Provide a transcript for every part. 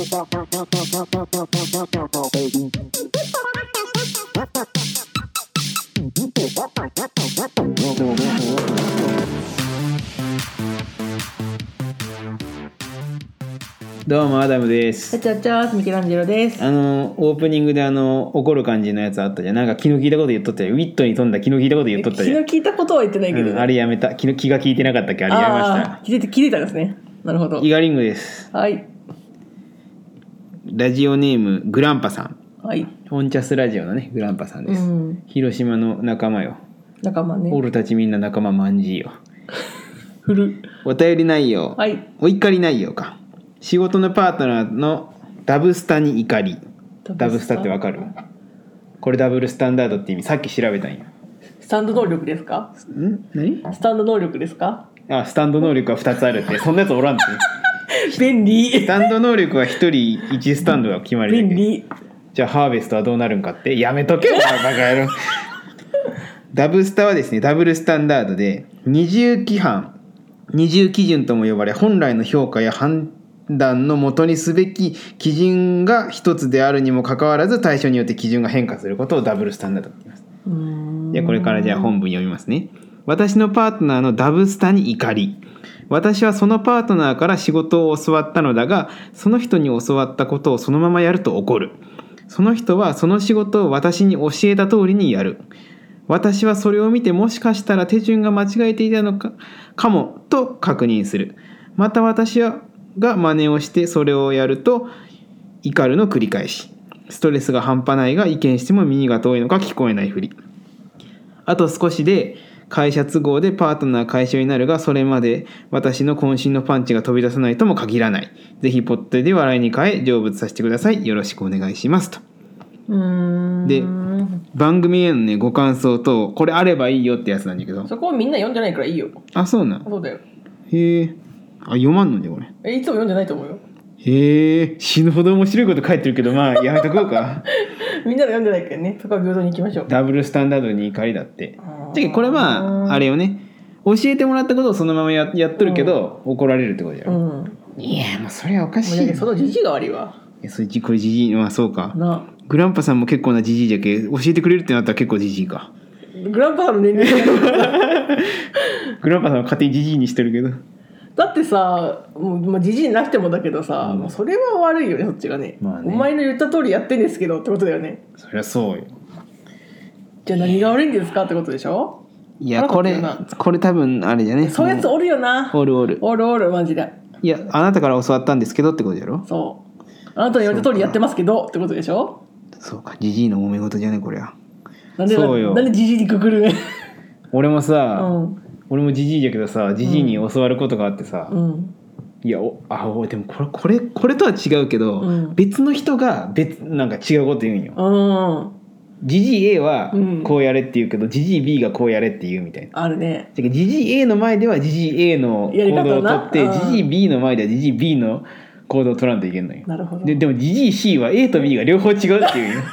どうもアダムです。 ちゃちゃミケランジェロです。 オープニングで怒る感じのやつあったじゃん。なんか気の利いたこと言っとったよ。ウィットに富んだ気の利いたこと言っとったじゃん。 気の利いたことは言ってないけど、ねあれやめた。気が利いてなかったっけ。あれやめました。 気づいたんですね。なるほど。 イガリングです。 はい。 ラジオネームグランパさん。 はい。 オンチャスラジオのねグランパさんです。広島の仲間よ。 仲間ね。 俺たちみんな仲間まんじいよ。お便り内容。 はい。 お怒り内容か。仕事のパートナーのダブスタに怒り。ダブスタってわかる？これダブルスタンダードって意味。さっき調べたんよ。 スタンド能力ですか？ 何？ スタンド能力ですか？ スタンド能力は2つあるって。そんなやつおらんって。 便利。 スタンド能力は1人1スタンドが決まりだけど。 便利。 じゃあハーベストはどうなるんかって。やめとけよバカ野郎。ダブスタはですね、ダブルスタンダードで二重規範、二重基準とも呼ばれ、本来の評価や判断の元にすべき基準が一つであるにもかかわらず、対象によって基準が変化することをダブルスタンダードと言います。でこれからじゃあ本文読みますね。私のパートナーのダブスタに怒り。私はそのパートナーから仕事を教わったのだが、その人に教わったことをそのままやると怒る。その人はその仕事を私に教えた通りにやる。私はそれを見て、もしかしたら手順が間違えていたのかもと確認する。また私が真似をしてそれをやると怒るの繰り返し。ストレスが半端ないが、意見しても耳が遠いのか聞こえないふり。あと少しで会社都合でパートナー解消になるが、それまで私の渾身のパンチが飛び出さないとも限らない。ぜひポットで笑いに変え成仏させてください。よろしくお願いしますと。で番組へのねご感想と、これあればいいよってやつなんだけど、 そこはみんな読んでないからいいよ。 そうなん。 そうだよ。 へえ。読まんのねこれ。 いつも読んでないと思うよ。 へえ。死ぬほど面白いこと書いてるけど、まあやめとこうか。 みんなで読んでないからね、そこは平等に行きましょう。 ダブルスタンダードに怒りだって。じゃこれあれよね、教えてもらったことをそのまま やっとるけど、怒られるってことじゃん。いやもうそれはおかしい。 そのジジイが悪いわ。 これジジイ。そうかな。グランパさんも結構なジジイじゃけ、教えてくれるってなったら結構ジジイか。 グランパさんの年齢グランパさんは勝手にジジイにしてるけど、 だってさ、もうジジイなくてもだけどさ、もうそれは悪いよね、そっちがね。お前の言った通りやってんですけどってことだよね。 そりゃそうよ。 じゃあ何が悪いんですかってことでしょ。 いやこれ多分あれじゃね。 そういうやつおるよな。おるマジで。 いやあなたから教わったんですけどってことやろ。 そうあなたの言われた通りやってますけどってことでしょ。 そうか、ジジイの揉め事じゃねこれは。 なんでジジイにくくるね。 俺もさ、俺もジジイだけどさ、ジジイに教わることがあってさ、いやでもこれとは違うけど、別の人がなんか違うこと言うんよ。ジジイ A はこうやれって言うけど、ジジイ B がこうやれって言うみたいな。 あるね。 ジジイ A の前ではジジイ A の行動をとって、ジジイ B の前ではジジイ B の行動を取らんといけんのよ。なるほど。でもジジイ C は A と B が両方違うっていうよ。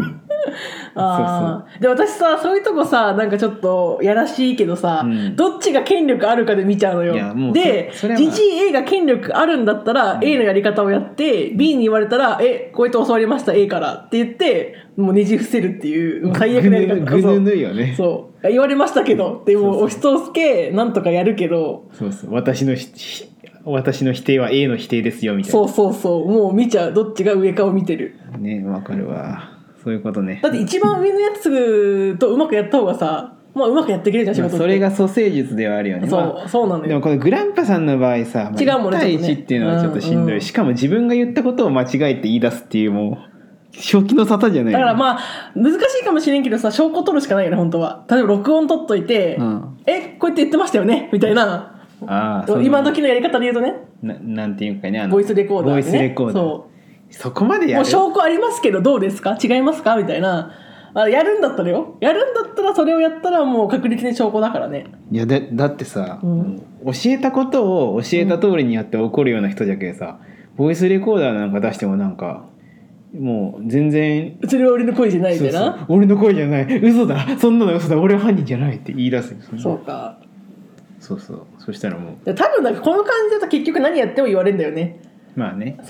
で私さ、そういうとこさ、なんかちょっとやらしいけどさ、どっちが権力あるかで見ちゃうのよ。で、ジジイ A が権力あるんだったら A のやり方をやって、B に言われたらこうやって教わりました A からって言ってもうねじ伏せるっていう最悪なやり方。 ぐぬぬよね。 そう言われましたけどでも押し通すけなんとかやるけど、 私の否定は A の否定ですよみたいな。 そうもう見ちゃう、どっちが上かを見てるね。わかるわ。そういうことね。 だって一番上のやつとうまくやった方がさ、うまくやってくれるじゃん仕事って。 それが蘇生術ではあるよね。 そうなのよ。 でもこのグランパさんの場合さ、 違うもんね、 1対1っていうのはちょっとしんどい。しかも自分が言ったことを間違えて言い出すっていう、もう正気の沙汰じゃない。 だから難しいかもしれんけどさ、証拠取るしかないよね本当は。例えば録音取っといて、こうやって言ってましたよねみたいな。今時のやり方で言うとね、 なんていうかね、 ボイスレコーダーね。 ボイスレコーダー。そこまでやる。 もう証拠ありますけどどうですか、違いますかみたいな。やるんだったらそれをやったらもう確実に証拠だからね。 いやだってさ、教えたことを教えた通りにやって怒るような人じゃけさ、ボイスレコーダーなんか出してもなんかもう全然それは俺の声じゃないんだな。 俺の声じゃない、嘘だ、そんなの嘘だ、俺は犯人じゃないって言い出す。 そうか。 そしたらもう多分なんかこの感じだと結局何やっても言われるんだよね。 まあね。 そう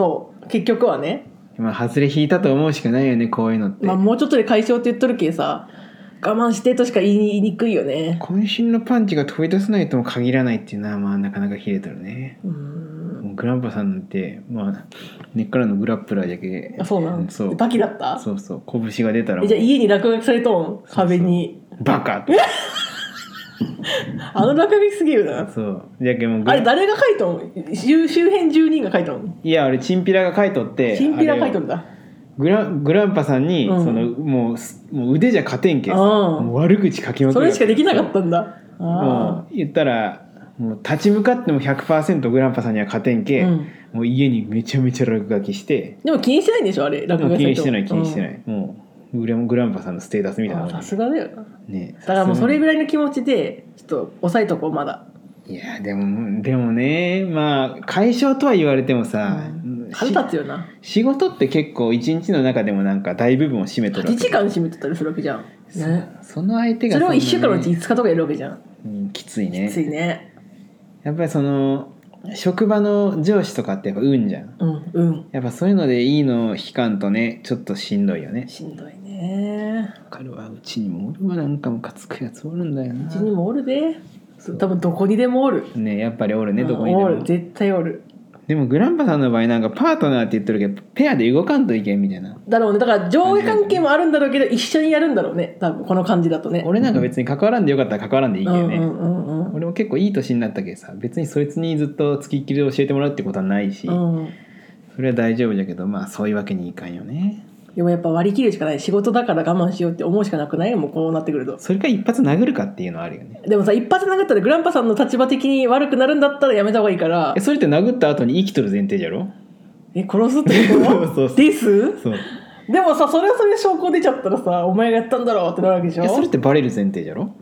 結局はね。 まあ外れ引いたと思うしかないよね、こういうのって。 まあもうちょっとで解消って言っとるけさ、我慢してとしか言いにくいよね。 渾身のパンチが飛び出せないとも限らないっていうのはまあなかなか切れてるね。グランパさんなんてまあ根っからのグラップラーじゃけ。 あ、そうなん。 そう。 バキだった？ そうそう。拳が出たらもう。 じゃあ家に落書きされとん？壁に。 バカって。 あの落書きすげえよな。 そう。じゃけもうあれ誰が書いとん？周辺住人が書いとん？ いやあれチンピラが書いとって。 チンピラ書いとんだ。 グランパさんに、そのもう腕じゃ勝てんけさ、もう悪口書きまくる。 それしかできなかったんだ。 もう言ったらもう立ち向かっても 100% グランパさんには勝てんけ、もう家にめちゃめちゃ落書きして。 でも気にしてないんでしょあれ、落書き。 気にしてない気にしてない、もうグランパさんのステータスみたいな。 さすがだよな、 ね、 だからもうそれぐらいの気持ちでちょっと抑えとこうまだ。 いやでもね、まあ解消とは言われてもさ、 腹立つよな。 仕事って結構一日の中でもなんか大部分を占めとるわけ。 8時間占めとったりするわけじゃん、ね、 その相手がそれを1週間のうち5日とかやるわけじゃん、きついね。 きついね。 やっぱりその職場の上司とかってやっぱ運じゃん、やっぱそういうのでいいの引かんとね、ちょっとしんどいよね。 しんどいね。 わかるわ。うちにもおるわ、なんかムカつくやつおるんだよな。 うちにもおるで、多分どこにでもおるね。やっぱりおるね、どこにでもおる、絶対おる。 でもグランパさんの場合なんかパートナーって言ってるけどペアで動かんといけんみたいな。 だろうね。だから上下関係もあるんだろうけど一緒にやるんだろうね、多分この感じだとね。 俺なんか別に関わらんでよかったら関わらんでいいけどね、俺も結構いい年になったけどさ、別にそいつにずっと付きっきりで教えてもらうってことはないし、それは大丈夫だけど、まあそういうわけにいかんよね。 でもやっぱ割り切るしかない。仕事だから我慢しようって思うしかなくない？もうこうなってくると。 それか一発殴るかっていうのはあるよね。 でもさ、一発殴ったらグランパさんの立場的に悪くなるんだったらやめた方がいいから。 それって殴った後に生きとる前提じゃろ。 殺すってことそうですそう。 でもさ、それはそれで証拠出ちゃったらさ、お前がやったんだろうってなるわけでしょ。 それってバレる前提じゃろ、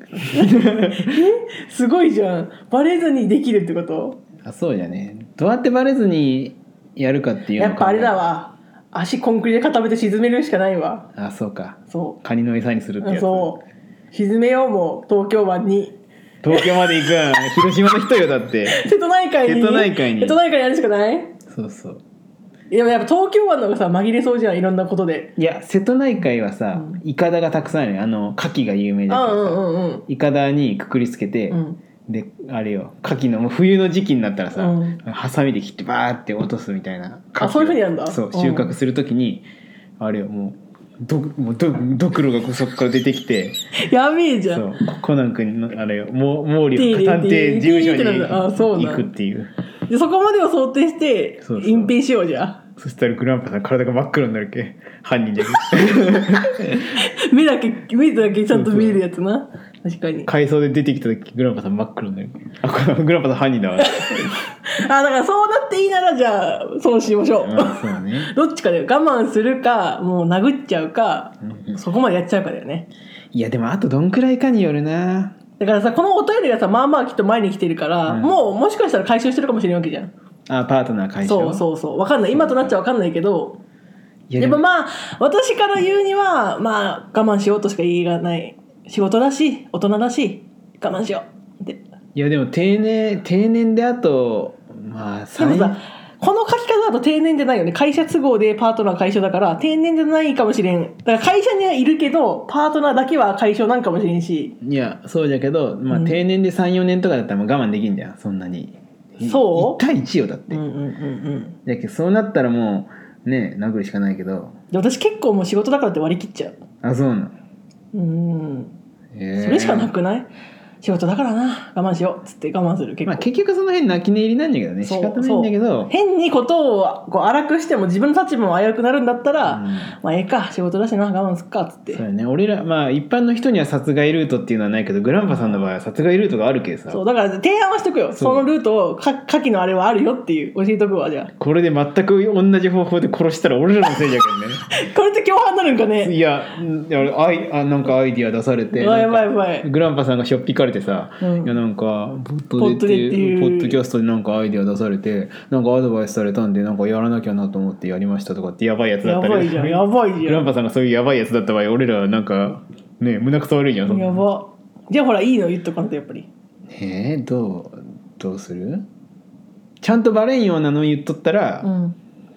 すごいじゃん。バレずにできるってこと？ あ、そうじゃね。どうやってバレずにやるかっていうのやっぱあれだわ。足コンクリで固めて沈めるしかないわ。 あ、そうか。 そう。 カニの餌にするってやつ。 そう。沈めよう、もう東京湾に。 東京まで行くん。広島の人よだって。 瀬戸内海にやるしかない？ そうそう。 でもやっぱ東京湾の方がさ紛れそうじゃん、いろんなことで。 いや瀬戸内海はさ、イカダがたくさんあるよ。牡蠣が有名だからさ、イカダにくくりつけて、であれよ、牡蠣のもう冬の時期になったらさ、ハサミで切ってバーって落とすみたいな。 あ、そういう風にやるんだ。 そう収穫するときに、あれよ、もうドクロがそこから出てきてやべえじゃん。 そうコナン君のあれよ、毛利探偵事務所に行くっていう。 でそこまでを想定して隠蔽しようじゃ。 そしたらグランパさん体が真っ黒になるけ犯人じゃ目だけちゃんと見えるやつな。確かに海藻で出てきた時グランパさん真っ黒になる。あ、グランパさん犯人だわあ、だからそうなっていいならじゃあそうしましょう、 そうね、 どっちかで我慢するかもう殴っちゃうか、そこまでやっちゃうかだよね。 いやでもあとどんくらいかによるな。 だからさ、このお便りがさまあまあきっと前に来てるから、もしかしたら解消してるかもしれないわけじゃん。 あ、パートナー解消。 そう分かんない、今となっちゃ分かんないけど、でもまあ私から言うにはまあ我慢しようとしか言いがない。仕事だし大人だし我慢しようって。 いやでも定年であとまあでもさ、この書き方だと定年じゃないよね。会社都合でパートナー解消だから定年じゃないかもしれん。だから会社にはいるけどパートナーだけは解消なんかもしれんし。 いやそうじゃけど、まあ、定年で 3,4 年とかだったらもう我慢できんじゃん、そんなに。 そう 1対1よだって、だけどそうなったらもうね殴るしかないけど、 で私結構もう仕事だからって割り切っちゃう。 あ、そうなの。 それしかなくない？仕事だからな我慢しようっつって我慢する。結構、 まあ、結局その辺泣き寝入りなんだけどね、仕方ないんだけど、 変にことをこう荒くしても自分の立場も危うくなるんだったら、まあええか仕事だしな我慢すっかっつって。 そうやね、俺らまあ一般の人には殺害ルートっていうのはないけどグランパさんの場合は殺害ルートがあるけどさ、 そうだから提案はしとくよ。そのルートを下記のあれはあるよっていう教えとくわ。じゃあこれで全く同じ方法で殺したら俺らのせいじゃけんねこれって共犯になるんかね。 いやなんかアイディア出されて、 やばいグランパさんがしょっぴかれてさ、いやなんかポッドでっていうポッドキャストでなんかアイディア出されてなんかアドバイスされたんでなんかやらなきゃなと思ってやりましたとかってやばいやつだったり、 やばいじゃんグランパさんがそういうやばいやつだった場合俺らはなんかね胸くそ悪いじゃん。 やば。じゃあほらいいの言っとかんとやっぱり。 どうする？ちゃんとバレんようなの言っとったら、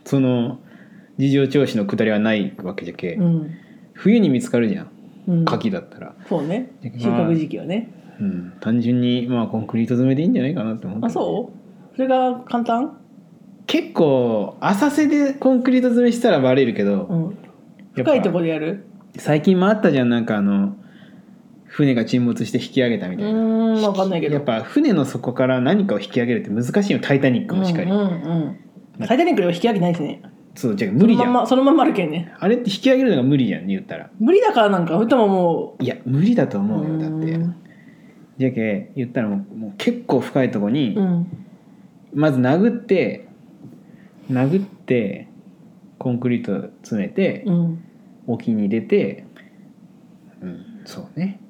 その事情聴取のくだりはないわけじゃけ、冬に見つかるじゃん、牡蠣だったら。 そうね、収穫時期はね。 単純にまあコンクリート詰めでいいんじゃないかなって思って、ね。 あ、そう？それが簡単？ 結構浅瀬でコンクリート詰めしたらバレるけど、 深いところでやる？ 最近もあったじゃん、なんか船が沈没して引き上げたみたいな。 分かんないけど、 やっぱ船の底から何かを引き上げるって難しいよ。タイタニックもしっかり、 タイタニックでは引き上げないですね。 そうじゃ無理じゃん。 そのままあるけんね。 あれって引き上げるのが無理じゃん、言ったら。 無理だからなんか、それとももう。 いや無理だと思うよ。だってじゃけ言ったらもう結構深いとこに、まず殴ってコンクリート詰めて、沖に入れて、そうね。